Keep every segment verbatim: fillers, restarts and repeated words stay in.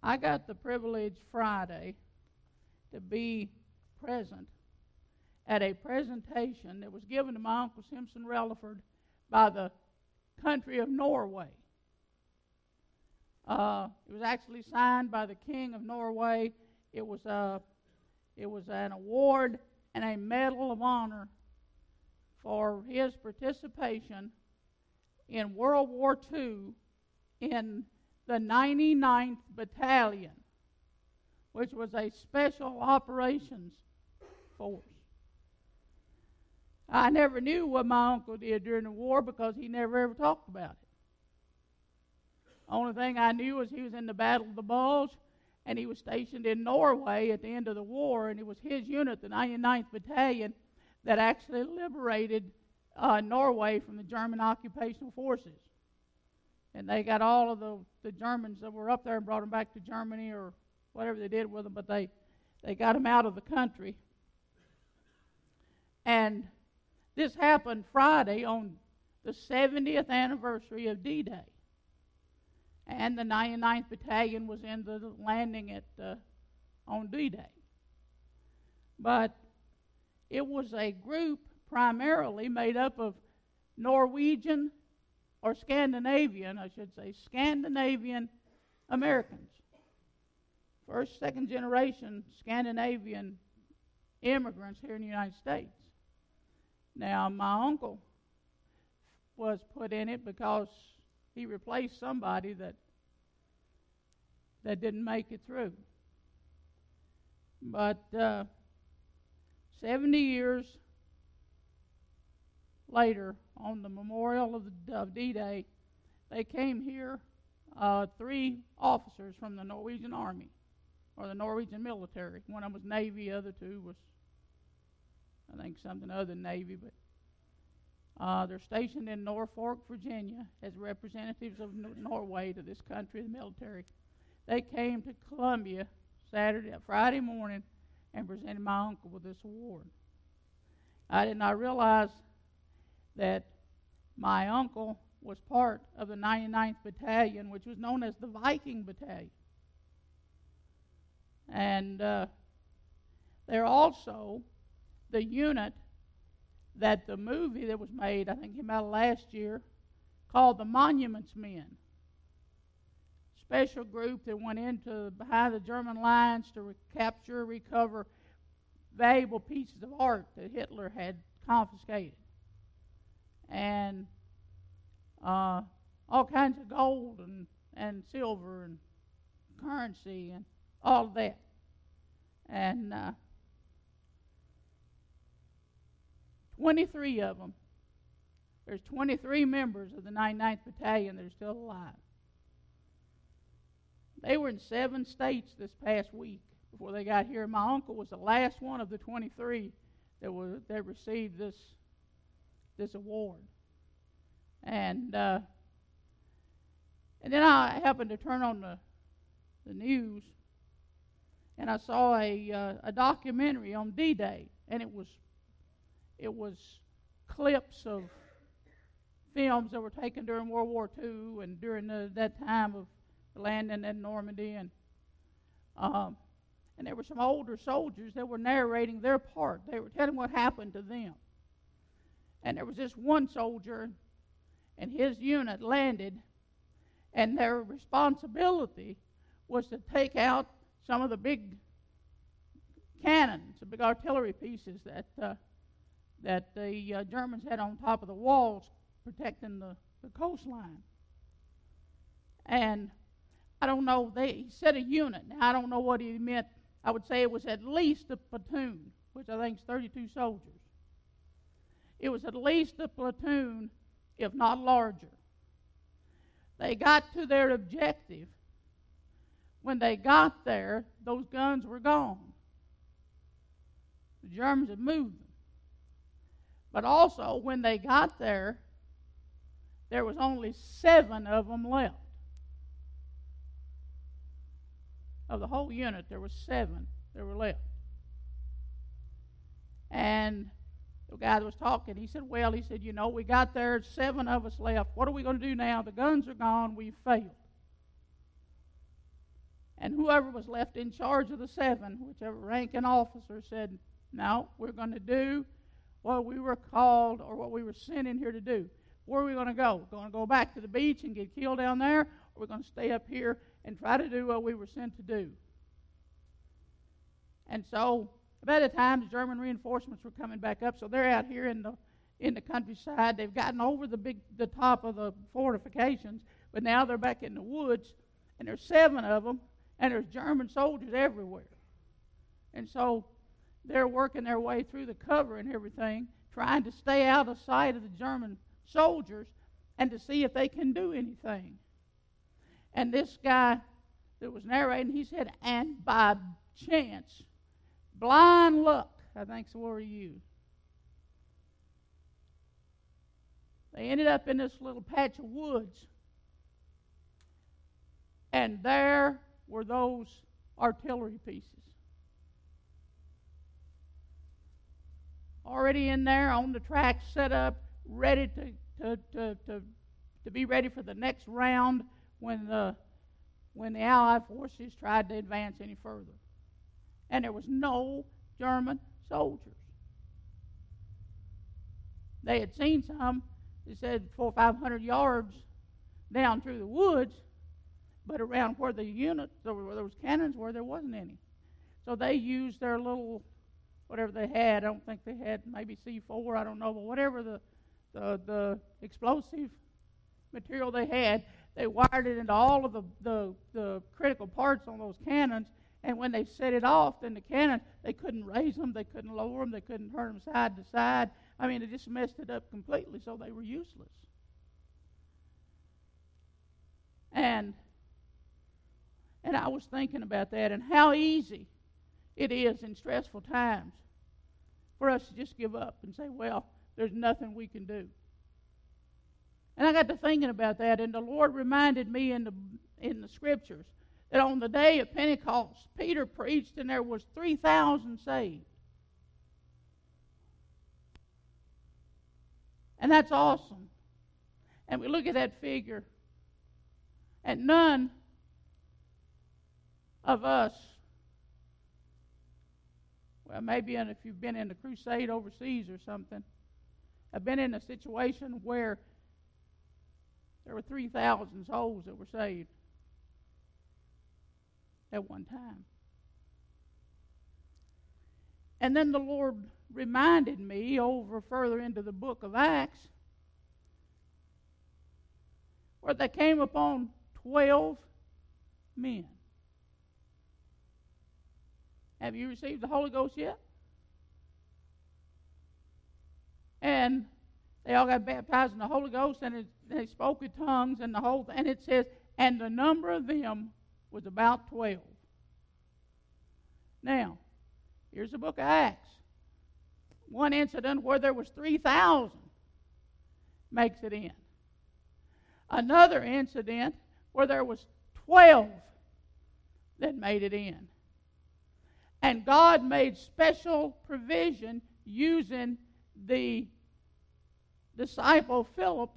I got the privilege Friday to be present at a presentation that was given to my Uncle Simpson Relaford by the country of Norway. Uh, it was actually signed by the King of Norway. It was a, it was an award and a medal of honor for his participation in World War Two in the ninety-ninth Battalion, which was a special operations force. I never knew what my uncle did during the war because he never ever talked about it. Only thing I knew was he was in the Battle of the Bulge, and he was stationed in Norway at the end of the war, and it was his unit, the ninety-ninth Battalion, that actually liberated uh, Norway from the German occupational forces. And they got all of the, the Germans that were up there and brought them back to Germany or whatever they did with them, but they, they got them out of the country. And this happened Friday on the seventieth anniversary of D-Day. And the ninety-ninth Battalion was in the landing at uh, on D-Day. But it was a group primarily made up of Norwegian, or Scandinavian, I should say, Scandinavian Americans. First, second generation Scandinavian immigrants here in the United States. Now, my uncle was put in it because he replaced somebody that that didn't make it through. But uh, seventy years later, on the memorial of, the, of D-Day, they came here, uh, three officers from the Norwegian Army, or the Norwegian military. One of them was Navy, the other two was, I think, something other than Navy, but uh, they're stationed in Norfolk, Virginia, as representatives of N- Norway to this country, the military. They came to Columbia Saturday, Friday morning, and presented my uncle with this award. I did not realize that my uncle was part of the ninety-ninth Battalion, which was known as the Viking Battalion. And uh, they're also the unit that the movie that was made, I think came out last year, called the Monuments Men. Special group that went into behind the German lines to re- capture, recover valuable pieces of art that Hitler had confiscated. And uh, all kinds of gold and, and silver and currency and all of that. And uh, twenty-three of them. There's twenty-three members of the ninety-ninth Battalion that are still alive. They were in seven states this past week before they got here. My uncle was the last one of the twenty-three that was that received this this award. And uh, and then I happened to turn on the the news, and I saw a uh, a documentary on D-Day, and it was it was clips of films that were taken during World War Two and during the, that time of the landing in Normandy, and um, and there were some older soldiers that were narrating their part. They were telling what happened to them. And there was this one soldier, and his unit landed, and their responsibility was to take out some of the big cannons, the big artillery pieces that uh, that the uh, Germans had on top of the walls protecting the, the coastline. And I don't know, they he said a unit. Now, I don't know what he meant. I would say it was at least a platoon, which I think is thirty-two soldiers. It was at least a platoon, if not larger. They got to their objective. When they got there, those guns were gone. The Germans had moved them. But also, when they got there, there was only seven of them left. Of the whole unit, there were seven that were left. And the guy that was talking, he said, well, he said, you know, we got there, seven of us left. What are we going to do now? The guns are gone. We've failed. And whoever was left in charge of the seven, whichever ranking officer, said, no, we're going to do what we were called or what we were sent in here to do. Where are we going to go? We're going to go back to the beach and get killed down there, or we're going to stay up here and try to do what we were sent to do. And so, by the time the German reinforcements were coming back up, so they're out here in the in the countryside. They've gotten over the big the top of the fortifications, but now they're back in the woods, and there's seven of them, and there's German soldiers everywhere. And so they're working their way through the cover and everything, trying to stay out of sight of the German soldiers and to see if they can do anything. And this guy that was narrating, he said, and by chance, blind luck, I think's the word he used, they ended up in this little patch of woods, and there were those artillery pieces. Already in there, on the track, set up, ready to, to, to, to, to be ready for the next round when the, when the Allied forces tried to advance any further. And there was no German soldiers. They had seen some, they said four or five hundred yards down through the woods, but around where the units, where those cannons were, there wasn't any. So they used their little, whatever they had. I don't think they had maybe C four, I don't know, but whatever the, the, the explosive material they had, they wired it into all of the, the, the critical parts on those cannons, and when they set it off, then the cannon, they couldn't raise them, they couldn't lower them, they couldn't turn them side to side. I mean, it just messed it up completely, so they were useless. And and I was thinking about that and how easy it is in stressful times for us to just give up and say, well, there's nothing we can do. And I got to thinking about that, and the Lord reminded me in the in the scriptures that on the day of Pentecost, Peter preached and there was three thousand saved. And that's awesome. And we look at that figure, and none of us, well, maybe if you've been in a crusade overseas or something, have been in a situation where there were three thousand souls that were saved at one time. And then the Lord reminded me over further into the book of Acts where they came upon twelve men. Have you received the Holy Ghost yet? And they all got baptized in the Holy Ghost, and it, they spoke in tongues, and the whole thing. And it says, and the number of them was about twelve. Now, here's the book of Acts. One incident where there was three thousand makes it in. Another incident where there was twelve that made it in. And God made special provision using the disciple Philip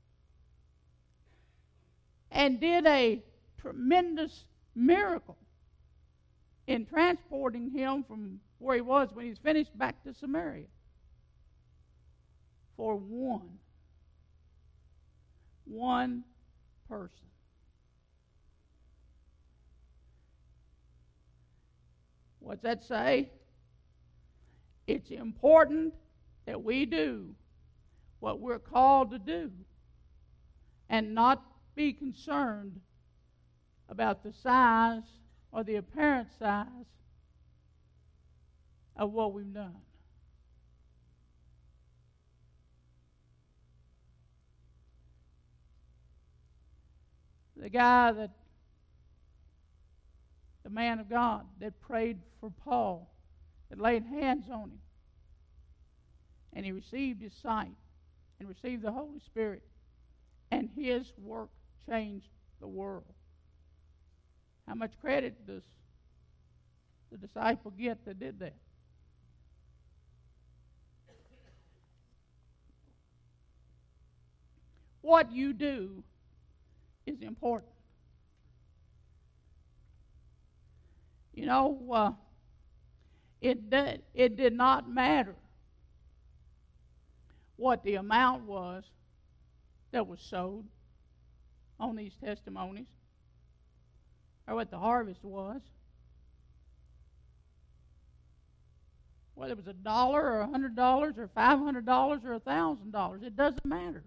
and did a tremendous miracle in transporting him from where he was when he was finished back to Samaria for one. One person. What's that say? It's important that we do what we're called to do and not be concerned about the size or the apparent size of what we've done. The guy that, the man of God that prayed for Paul, that laid hands on him, and he received his sight and received the Holy Spirit, and his work changed the world. How much credit does the disciple get that did that? What you do is important. You know, uh, it, did, it did not matter what the amount was that was sowed on these testimonies or what the harvest was. Whether it was a dollar or a hundred dollars or five hundred dollars or a thousand dollars, it doesn't matter.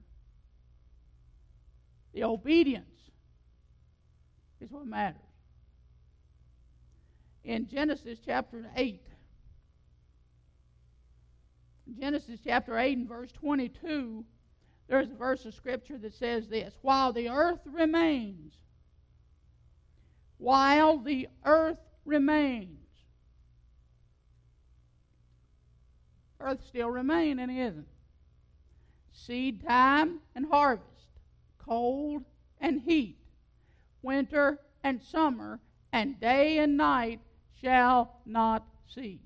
The obedience is what matters. In Genesis chapter eight, Genesis chapter eight and verse twenty-two, there's a verse of Scripture that says this: while the earth remains, while the earth remains, earth still remaining, isn't it? Seed time and harvest, cold and heat, winter and summer, and day and night shall not cease.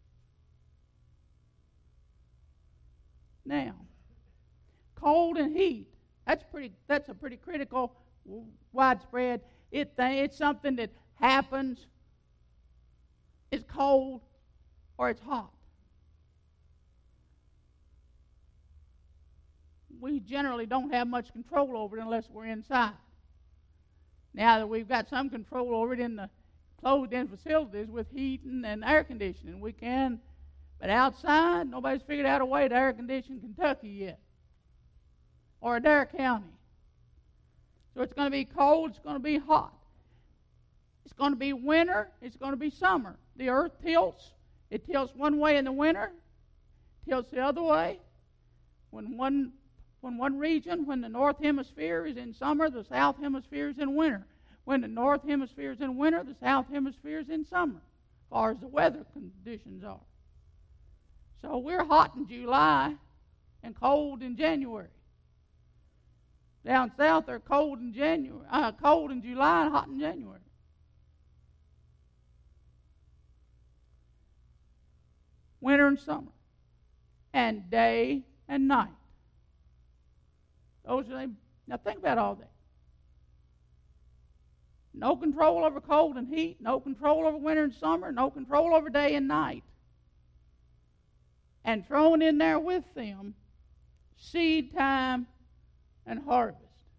Now, cold and heat, that's pretty that's a pretty critical, widespread. It, it's something that happens. It's cold or it's hot. We generally don't have much control over it unless we're inside. Now that we've got some control over it in the closed-in facilities with heating and air conditioning, we can. But outside, nobody's figured out a way to air condition Kentucky yet, or Adair County. So it's going to be cold, it's going to be hot. It's going to be winter, it's going to be summer. The earth tilts. It tilts one way in the winter, tilts the other way. When one when one region, when the north hemisphere is in summer, the south hemisphere is in winter. When the north hemisphere is in winter, the south hemisphere is in summer, as far as the weather conditions are. So we're hot in July and cold in January. Down south, they're cold in January, uh, cold in July and hot in January. Winter and summer, and day and night. Those are they. Now think about all that. No control over cold and heat, no control over winter and summer, no control over day and night. And thrown in there with them, seed time and harvest.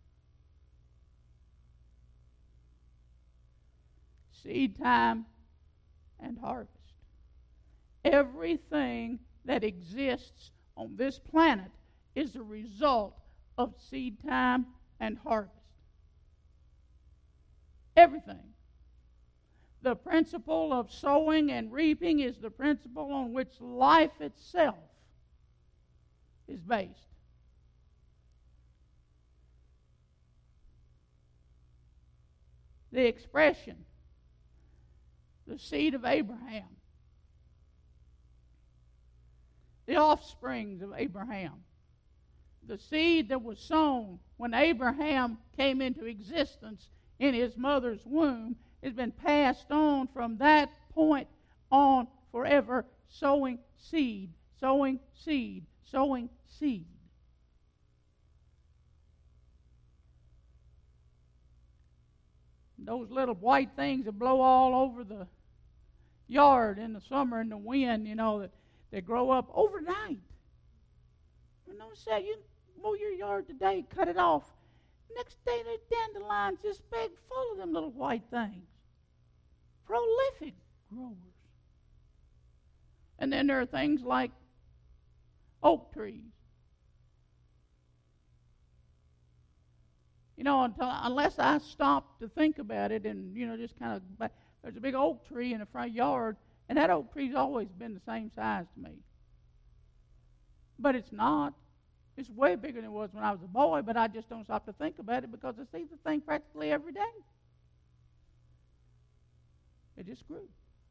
Seed time and harvest. Everything that exists on this planet is a result of seed time and harvest. Everything. The principle of sowing and reaping is the principle on which life itself is based. The expression, the seed of Abraham, the offsprings of Abraham, the seed that was sown when Abraham came into existence in his mother's womb has been passed on from that point on forever, sowing seed, sowing seed, sowing seed. Those little white things that blow all over the yard in the summer in the wind, you know, that they grow up overnight. You notice that? You mow your yard today, cut it off. Next day, there's dandelions this big, full of them little white things. Prolific growers. And then there are things like oak trees. You know, until, unless I stop to think about it and, you know, just kind of, there's a big oak tree in the front yard, and that oak tree's always been the same size to me. But it's not. It's way bigger than it was when I was a boy, but I just don't stop to think about it because I see the thing practically every day. It just grew.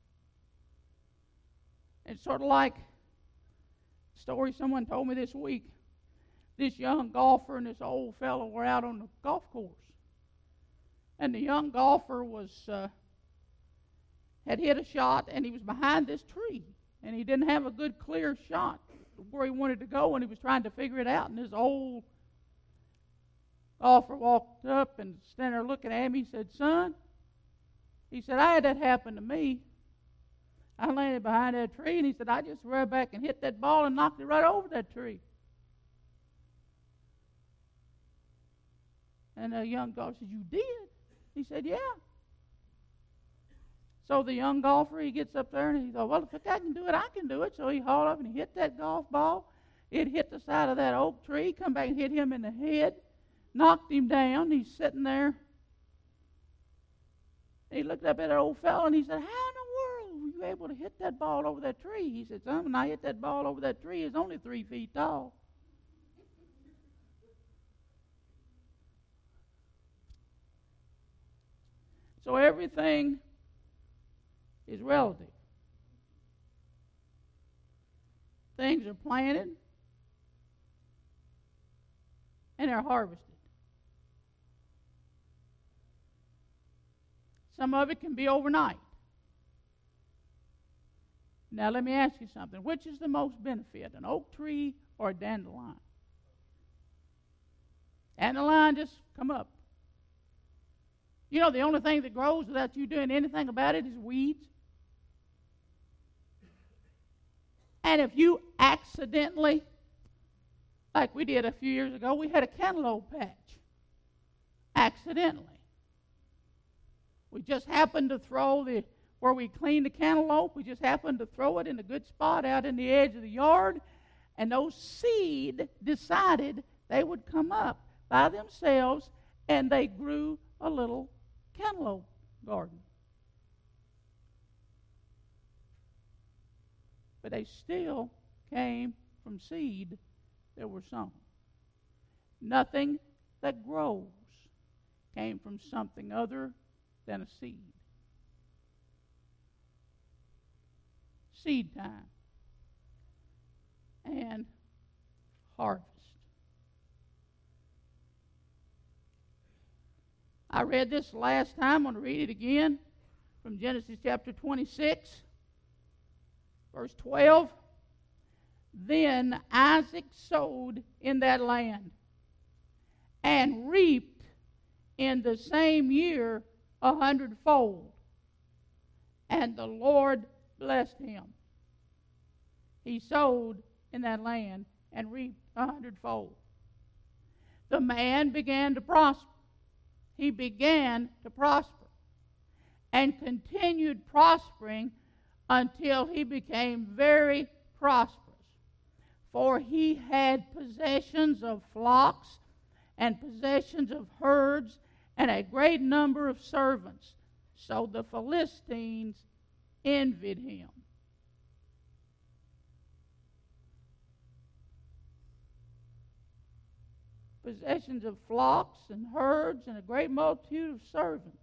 It's sort of like a story someone told me this week. This young golfer and this old fellow were out on the golf course. And the young golfer was uh, had hit a shot, and he was behind this tree. And he didn't have a good, clear shot where he wanted to go, and he was trying to figure it out. And this old golfer walked up and standing there looking at him. He said, "Son, He said, I had that happen to me. I landed behind that tree, and he said, I just ran back and hit that ball and knocked it right over that tree. And the young golfer said, you did? He said, yeah. So the young golfer, he gets up there, and he thought, well, if I can do it, I can do it. So he hauled up and he hit that golf ball. It hit the side of that oak tree, come back and hit him in the head, knocked him down. He's sitting there. He looked up at that old fellow, and he said, how in the world were you able to hit that ball over that tree? He said, son, when I hit that ball over that tree, it's only three feet tall. So everything is relative. Things are planted and they're harvested. Some of it can be overnight. Now let me ask you something. Which is the most benefit, an oak tree or a dandelion? Dandelion just come up. You know, the only thing that grows without you doing anything about it is weeds. And if you accidentally, like we did a few years ago, we had a cantaloupe patch. Accidentally. We just happened to throw the, where we cleaned the cantaloupe, we just happened to throw it in a good spot out in the edge of the yard, and those seed decided they would come up by themselves, and they grew a little cantaloupe garden. But they still came from seed that were sown. Nothing that grows came from something other than a seed. Seed time and harvest. I read this last time. I'm going to read it again from Genesis chapter twenty-six, verse twelve. Then Isaac sowed in that land and reaped in the same year a hundredfold. And the Lord blessed him. He sowed in that land and reaped a hundredfold. The man began to prosper. He began to prosper and continued prospering until he became very prosperous. For he had possessions of flocks and possessions of herds and a great number of servants. So the Philistines envied him. Possessions of flocks and herds and a great multitude of servants.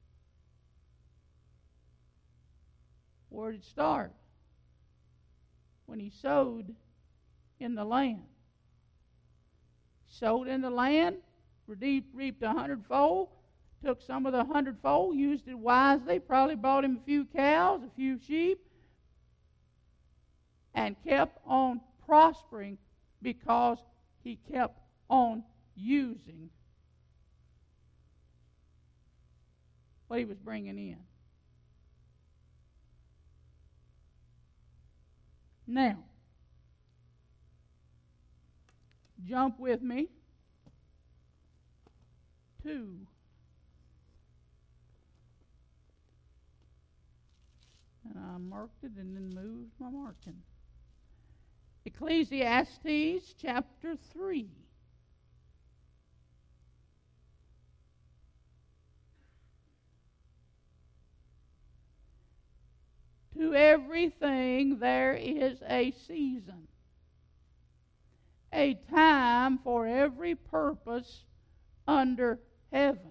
Where did it start? When he sowed in the land. Sowed in the land, reaped a hundredfold, took some of the hundredfold, used it wisely, probably bought him a few cows, a few sheep, and kept on prospering because he kept on using what he was bringing in. Now, jump with me to and I marked it and then moved my marking. Ecclesiastes chapter three. To everything there is a season, a time for every purpose under heaven,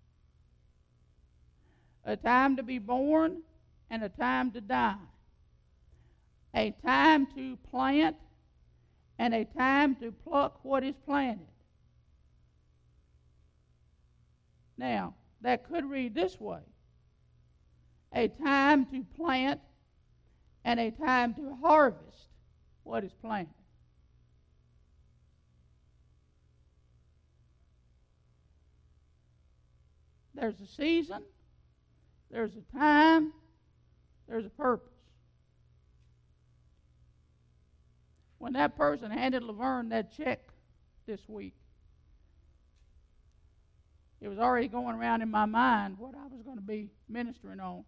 a time to be born and a time to die, a time to plant and a time to pluck what is planted. Now, that could read this way: a time to plant and a time to harvest what is planted. There's a season, there's a time, there's a purpose. When that person handed Laverne that check this week, it was already going around in my mind what I was going to be ministering on.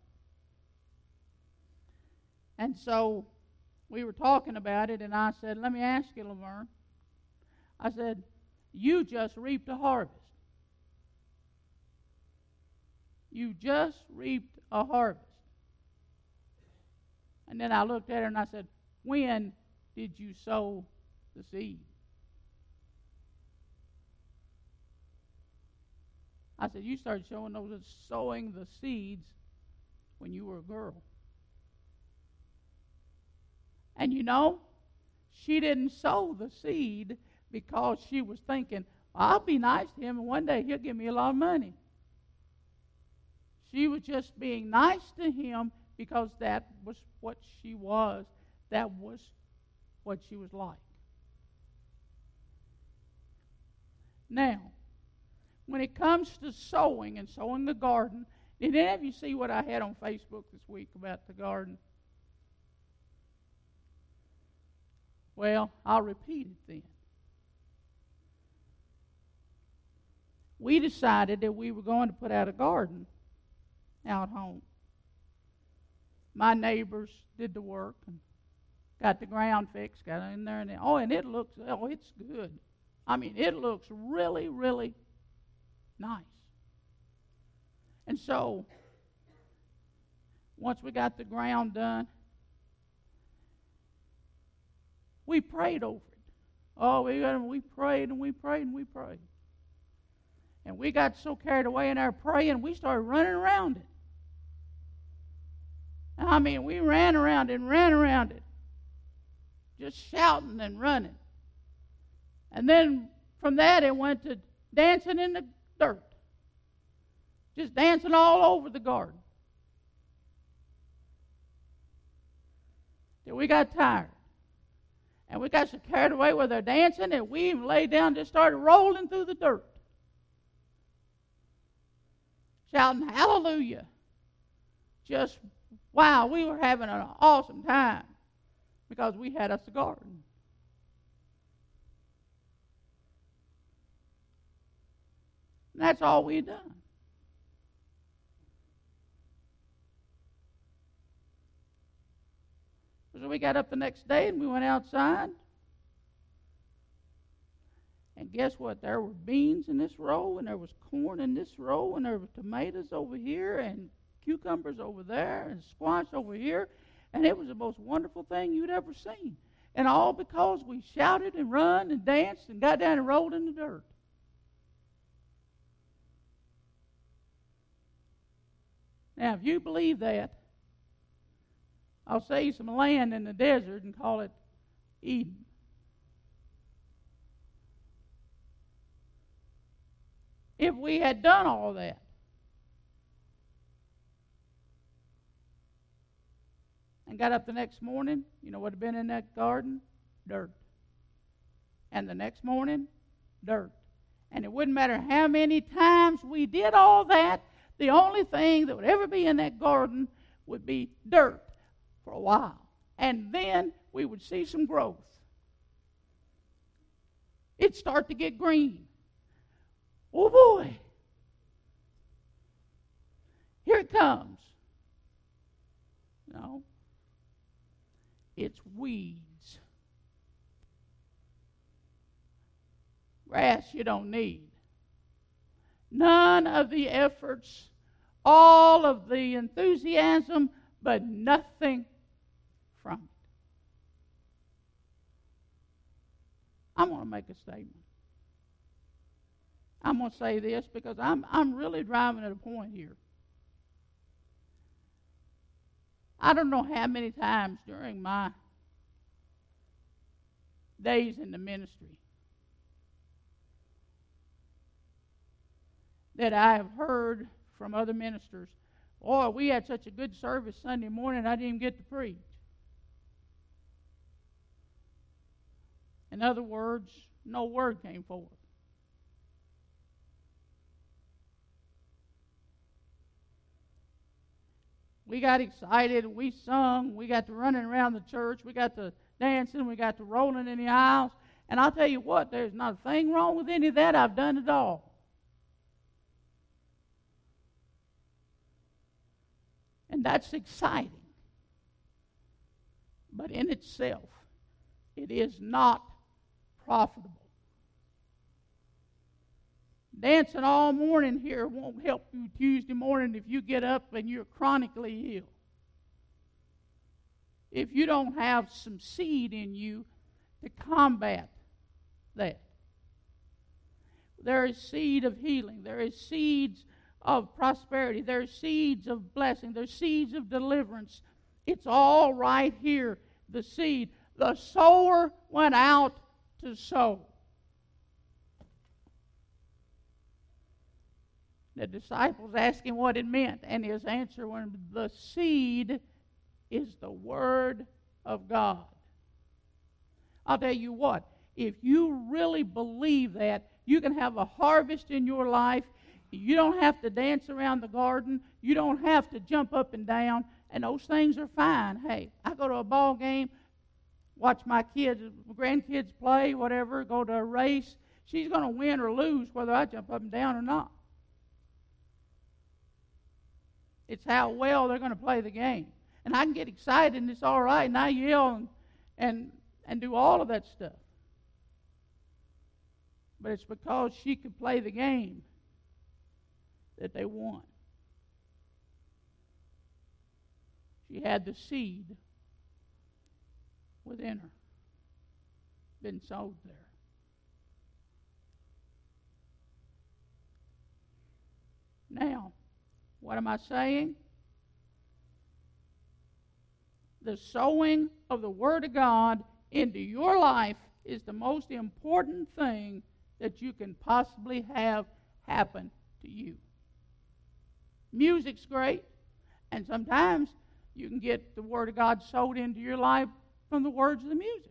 And so we were talking about it, and I said, let me ask you, Laverne. I said, you just reaped a harvest. You just reaped a harvest. And then I looked at her and I said, when did you sow the seed? I said, you started showing those sowing the seeds when you were a girl. And you know, she didn't sow the seed because she was thinking, I'll be nice to him and one day he'll give me a lot of money. She was just being nice to him because that was what she was. That was what she was like. Now, when it comes to sowing and sowing the garden, did any of you see what I had on Facebook this week about the garden? Well, I'll repeat it then. We decided that we were going to put out a garden out home. My neighbors did the work and got the ground fixed, got in there, and then, oh, and it looks, oh, it's good. I mean, it looks really, really nice. And so, once we got the ground done, we prayed over it. Oh, we got, we prayed and we prayed and we prayed. And we got so carried away in our praying, we started running around it. I mean, we ran around it and ran around it, just shouting and running. And then from that, it went to dancing in the dirt, just dancing all over the garden. Till we got tired. And we got so carried away with our dancing that we even laid down and just started rolling through the dirt, shouting hallelujah. Just, wow, we were having an awesome time because we had us a garden. And that's all we had done. So we got up the next day and we went outside. And guess what? There were beans in this row, and there was corn in this row, and there were tomatoes over here, and cucumbers over there, and squash over here. And it was the most wonderful thing you'd ever seen. And all because we shouted and run and danced and got down and rolled in the dirt. Now, if you believe that, I'll save you some land in the desert and call it Eden. If we had done all that, and got up the next morning, you know what had been in that garden? Dirt. And the next morning, dirt. And it wouldn't matter how many times we did all that, the only thing that would ever be in that garden would be dirt for a while. And then we would see some growth. It'd start to get green. Oh boy. Here it comes. No. It's weeds. Grass you don't need. None of the efforts, all of the enthusiasm, but nothing from it. I'm going to make a statement. I'm going to say this because I'm I'm really driving at a point here. I don't know how many times during my days in the ministry that I have heard from other ministers, oh, we had such a good service Sunday morning, I didn't even get to preach. In other words, no word came forth. we got excited, we sung, we got to running around the church, we got to dancing, we got to rolling in the aisles. And I'll tell you what, there's not a thing wrong with any of that. I've done it all. And that's exciting. But in itself, it is not profitable. Dancing all morning here won't help you Tuesday morning if you get up and you're chronically ill. If you don't have some seed in you to combat that. There is seed of healing. There is seeds of prosperity. There are seeds of blessing. There are seeds of deliverance. It's all right here, the seed. The sower went out to sow. The disciples asked him what it meant, and his answer was, the seed is the Word of God. I'll tell you what, if you really believe that, you can have a harvest in your life. You don't have to dance around the garden. You don't have to jump up and down, and those things are fine. Hey, I go to a ball game, watch my kids, grandkids play, whatever, go to a race. She's going to win or lose whether I jump up and down or not. It's how well they're going to play the game. And I can get excited, and it's all right, and I yell and, and, and do all of that stuff. But it's because she could play the game that they won. She had the seed within her, been sowed there. Now, what am I saying? The sowing of the Word of God into your life is the most important thing that you can possibly have happen to you. Music's great, and sometimes you can get the Word of God sowed into your life from the words of the music.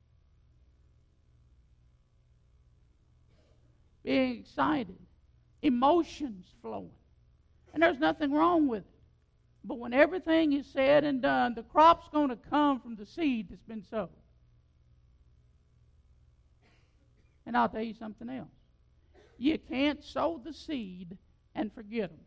Being excited, emotions flowing. And there's nothing wrong with it. But when everything is said and done, the crop's going to come from the seed that's been sowed. And I'll tell you something else. You can't sow the seed and forget them.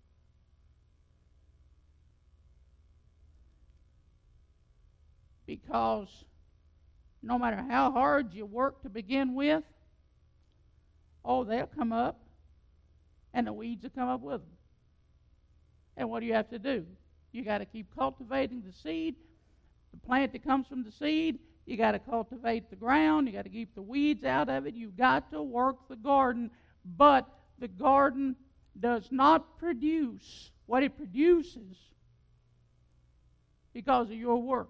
Because no matter how hard you work to begin with, oh, they'll come up, and the weeds will come up with them. And what do you have to do? You got to keep cultivating the seed, the plant that comes from the seed. You got to cultivate the ground. You got to keep the weeds out of it. You've got to work the garden. But the garden does not produce what it produces because of your work.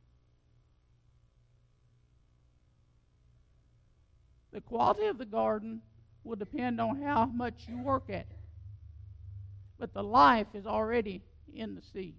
The quality of the garden will depend on how much you work at it. But the life is already in the seed.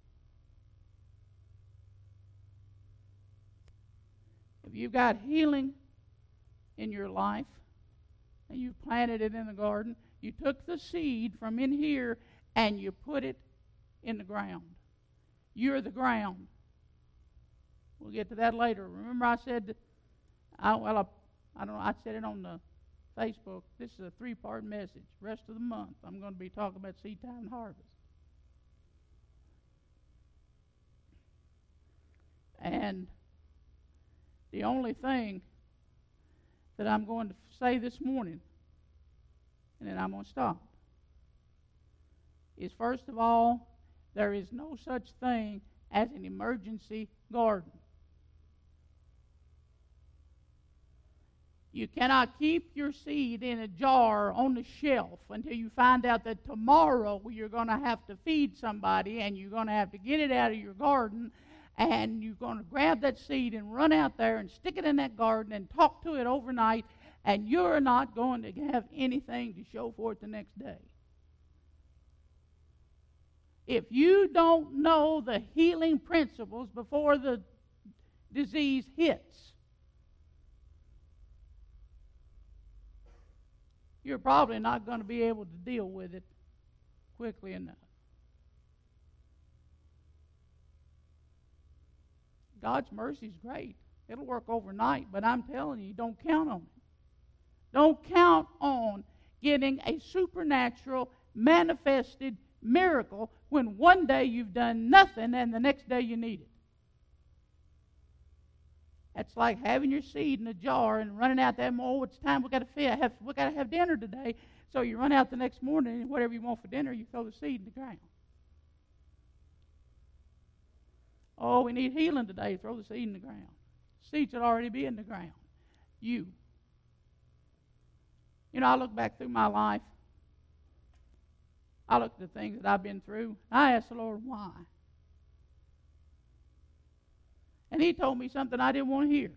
If you've got healing in your life and you planted it in the garden, you took the seed from in here and you put it in the ground. You're the ground. We'll get to that later. Remember I said, that I, well, I, I don't know, I said it on the Facebook. This is a three-part message. Rest of the month, I'm going to be talking about seed time and harvest. And the only thing that I'm going to say this morning, and then I'm going to stop, is first of all, there is no such thing as an emergency garden. You cannot keep your seed in a jar on the shelf until you find out that tomorrow you're going to have to feed somebody and you're going to have to get it out of your garden, and you're going to grab that seed and run out there and stick it in that garden and talk to it overnight, and you're not going to have anything to show for it the next day. If you don't know the healing principles before the disease hits, you're probably not going to be able to deal with it quickly enough. God's mercy is great. It'll work overnight, but I'm telling you, don't count on it. Don't count on getting a supernatural, manifested miracle when one day you've done nothing and the next day you need it. That's like having your seed in a jar and running out there. Oh, it's time. We got to feed. Have we got to have dinner today? So you run out the next morning and whatever you want for dinner, you throw the seed in the ground. Oh, we need healing today. Throw the seed in the ground. Seed should already be in the ground. You. You know, I look back through my life. I look at the things that I've been through. I asked the Lord why. And He told me something I didn't want to hear.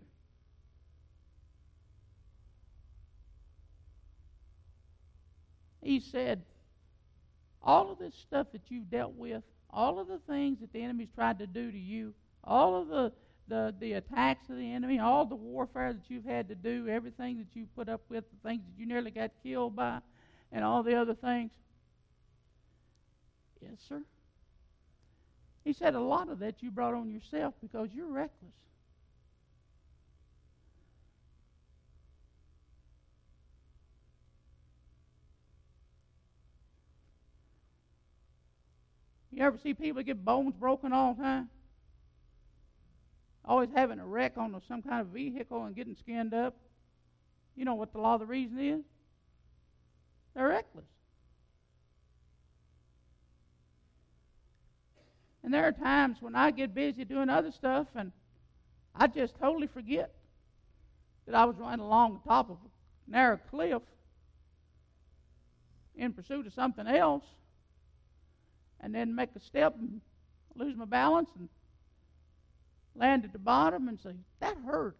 He said, all of this stuff that you've dealt with, all of the things that the enemy's tried to do to you, all of the, the, the attacks of the enemy, all the warfare that you've had to do, everything that you've put up with, the things that you nearly got killed by, and all the other things. Yes, sir. He said a lot of that you brought on yourself because you're reckless. You ever see people get bones broken all the time? Always having a wreck on some kind of vehicle and getting skinned up. You know what the law of the reason is? They're reckless. And there are times when I get busy doing other stuff and I just totally forget that I was running along the top of a narrow cliff in pursuit of something else, and then make a step and lose my balance and land at the bottom and say, that hurt.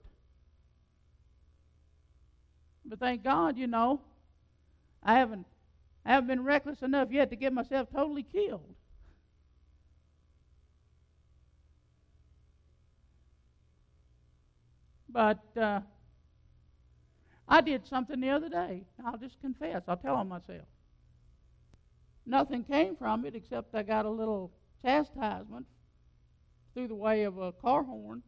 But thank God, you know, I haven't, I haven't been reckless enough yet to get myself totally killed. But uh, I did something the other day. I'll just confess. I'll tell on myself. Nothing came from it except I got a little chastisement through the way of a car horn.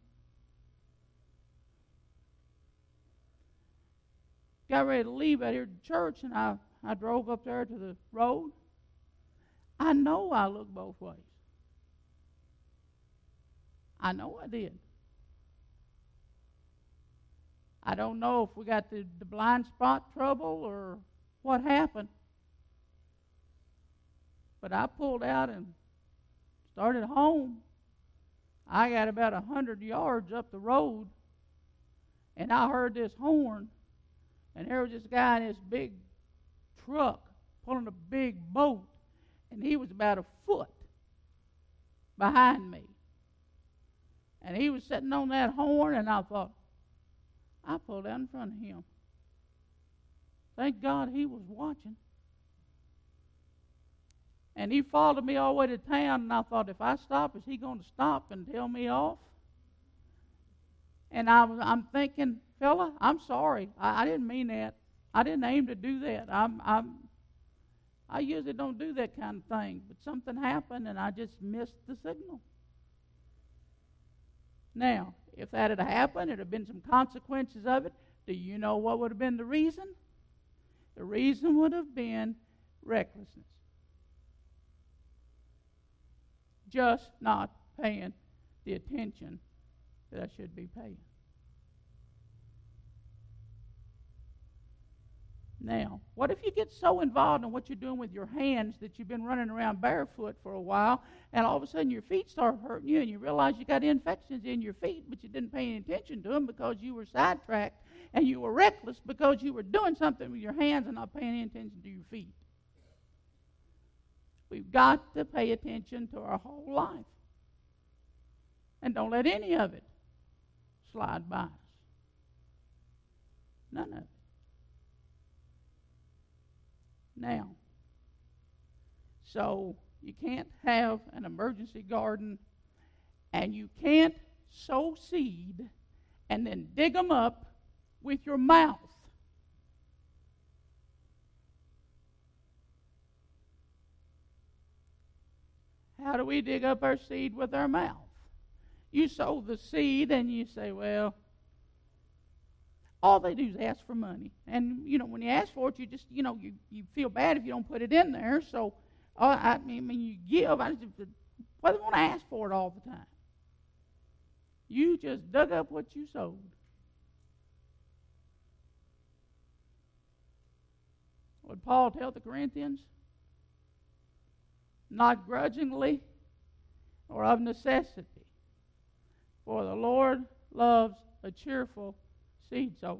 Got ready to leave out here to church, and I, I drove up there to the road. I know I looked both ways. I know I did. I don't know if we got the, the blind spot trouble or what happened. But I pulled out and started home. I got about a hundred yards up the road, and I heard this horn, and there was this guy in this big truck pulling a big boat, and he was about a foot behind me. And he was sitting on that horn, and I thought, I pulled out in front of him. Thank God he was watching. And he followed me all the way to town, and I thought, if I stop, is he going to stop and tell me off? And I was, I'm thinking, fella, I'm sorry. I, I didn't mean that. I didn't aim to do that. I'm, I'm, I usually don't do that kind of thing. But something happened, and I just missed the signal. Now, if that had happened, there would have been some consequences of it. Do you know what would have been the reason? The reason would have been recklessness. Just not paying the attention that I should be paying. Now, what if you get so involved in what you're doing with your hands that you've been running around barefoot for a while, and all of a sudden your feet start hurting you, and you realize you got infections in your feet, but you didn't pay any attention to them because you were sidetracked, and you were reckless because you were doing something with your hands and not paying any attention to your feet. We've got to pay attention to our whole life. And don't let any of it slide by us. None of it. Now, so you can't have an emergency garden, and you can't sow seed and then dig them up with your mouth. How do we dig up our seed with our mouth? You sow the seed and you say, well, all they do is ask for money. And, you know, when you ask for it, you just, you know, you, you feel bad if you don't put it in there. So, uh, I mean, when you give, I just, why do they want to ask for it all the time? You just dug up what you sowed. What Paul tell the Corinthians? Not grudgingly or of necessity, for the Lord loves a cheerful seed sower.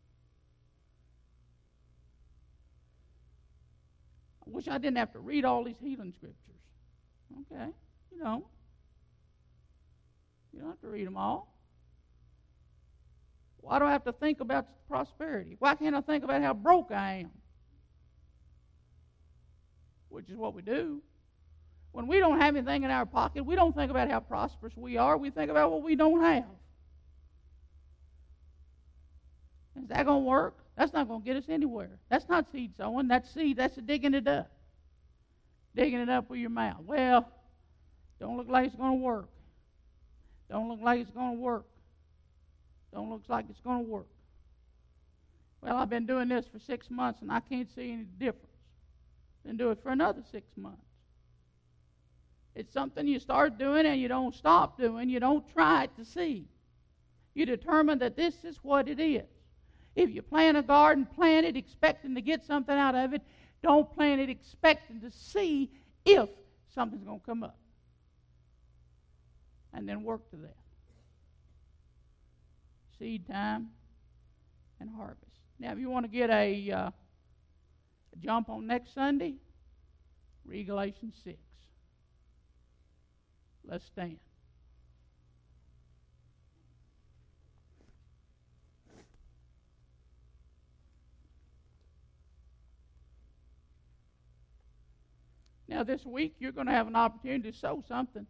I wish I didn't have to read all these healing scriptures. Okay, you don't. You don't have to read them all. Why do I have to think about prosperity? Why can't I think about how broke I am? Which is what we do. When we don't have anything in our pocket, we don't think about how prosperous we are. We think about what we don't have. Is that going to work? That's not going to get us anywhere. That's not seed sowing. That's seed. That's digging it up. Digging it up with your mouth. Well, don't look like it's going to work. Don't look like it's going to work. Don't look like it's going to work. Well, I've been doing this for six months and I can't see any difference. Then do it for another six months. It's something you start doing and you don't stop doing. You don't try it to see. You determine that this is what it is. If you plant a garden, plant it expecting to get something out of it. Don't plant it expecting to see if something's going to come up. And then work to that. Seed time and harvest. Now, if you want to get a, uh, a jump on next Sunday, read Galatians six. Let's stand. Now, this week, you're going to have an opportunity to sow something.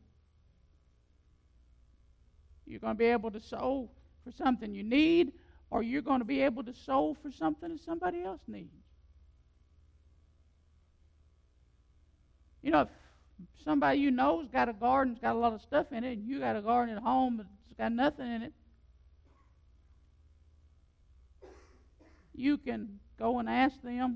You're going to be able to sow for something you need, or you're going to be able to sow for something that somebody else needs. You know, if somebody you know's got a garden's got a lot of stuff in it, and you got a garden at home that's got nothing in it, you can go and ask them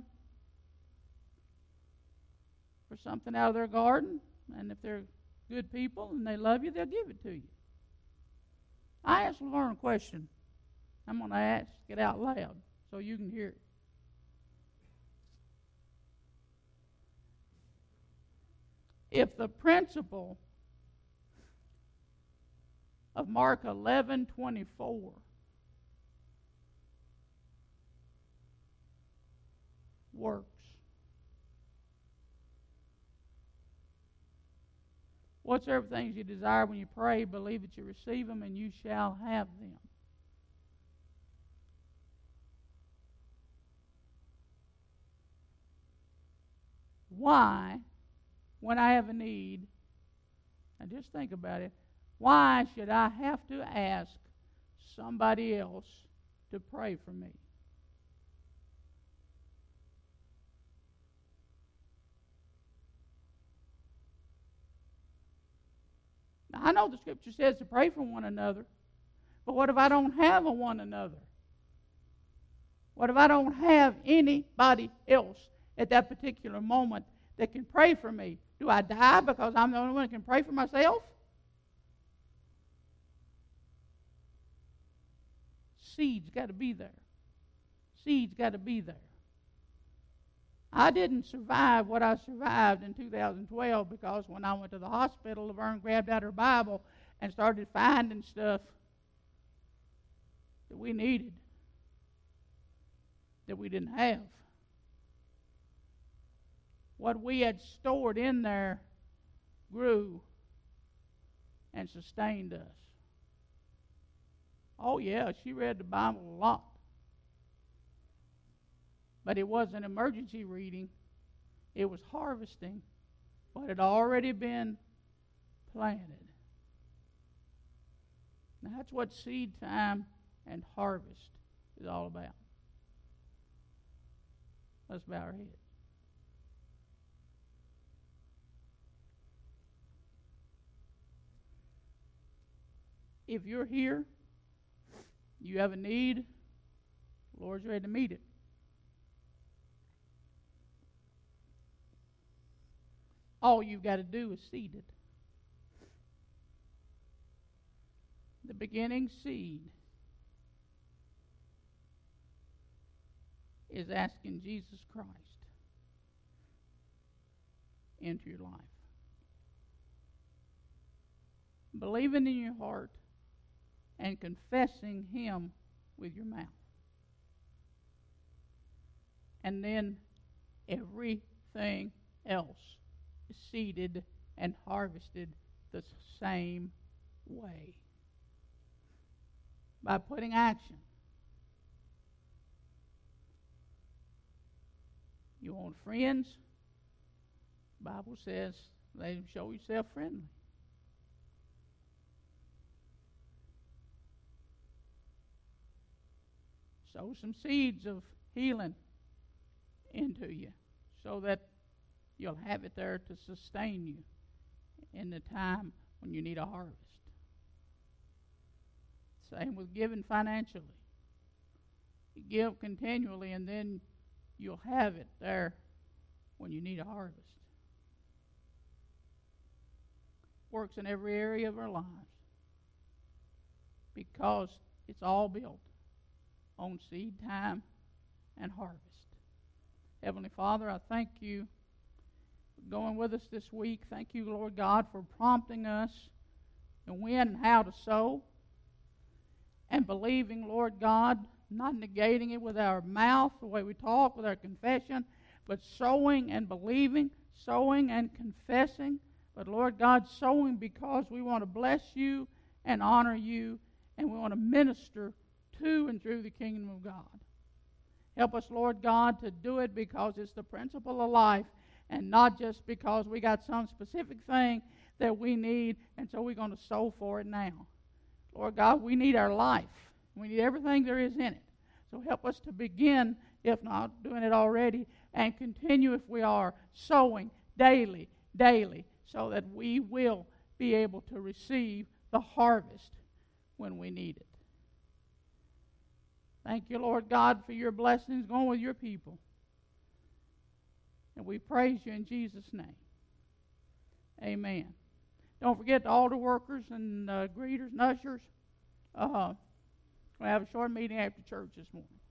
for something out of their garden, and if they're good people and they love you, they'll give it to you. I asked Laverne a question. I'm going to ask it out loud so you can hear it. If the principle of Mark eleven twenty-four works, whatsoever things you desire when you pray, believe that you receive them and you shall have them. Why, when I have a need, and just think about it, why should I have to ask somebody else to pray for me? Now, I know the Scripture says to pray for one another, but what if I don't have a one another? What if I don't have anybody else at that particular moment that can pray for me? Do I die because I'm the only one that can pray for myself? Seed's got to be there. Seed's got to be there. I didn't survive what I survived in two thousand twelve because when I went to the hospital, Laverne grabbed out her Bible and started finding stuff that we needed, that we didn't have. What we had stored in there grew and sustained us. Oh, yeah, she read the Bible a lot. But it wasn't emergency reading. It was harvesting what had already been planted. Now, that's what seed time and harvest is all about. Let's bow our heads. if you're here, you have a need, the Lord's ready to meet it. All you've got to do is seed it. The beginning seed is asking Jesus Christ into your life. Believing in your heart and confessing Him with your mouth. And then everything else is seeded and harvested the same way. By putting action. You want friends? The Bible says, let them show yourself friendly. Sow some seeds of healing into you so that you'll have it there to sustain you in the time when you need a harvest. Same with giving financially. You give continually, and then you'll have it there when you need a harvest. Works in every area of our lives because it's all built on seed time and harvest. Heavenly Father, I thank you for going with us this week. Thank you, Lord God, for prompting us and when and how to sow. And believing, Lord God, not negating it with our mouth, the way we talk, with our confession, but sowing and believing, sowing and confessing. But, Lord God, sowing because we want to bless you and honor you, and we want to minister to and through the kingdom of God. Help us, Lord God, to do it because it's the principle of life and not just because we got some specific thing that we need, and so we're going to sow for it now. Lord God, we need our life. We need everything there is in it. So help us to begin, if not doing it already, and continue if we are, sowing daily, daily, so that we will be able to receive the harvest when we need it. Thank you, Lord God, for your blessings going with your people. And we praise you in Jesus' name. Amen. Don't forget the altar workers and uh, greeters and ushers. Uh, we'll have a short meeting after church this morning.